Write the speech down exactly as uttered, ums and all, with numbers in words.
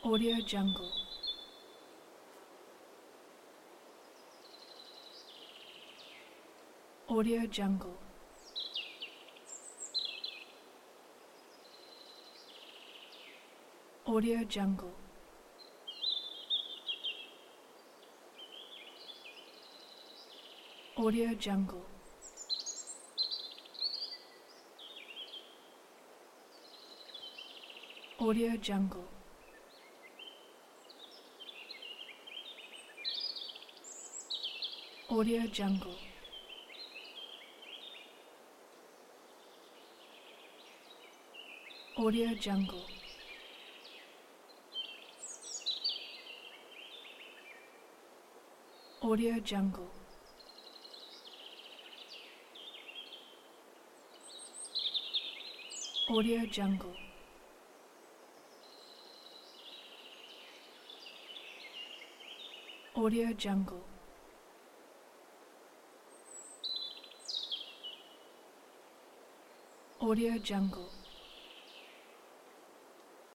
Audio Jungle. Audio Jungle. Audio Jungle. Audio Jungle. Audio Jungle. Audio Jungle. Audio Jungle. Audio Jungle. Audio Jungle. Audio Jungle. Audio Jungle.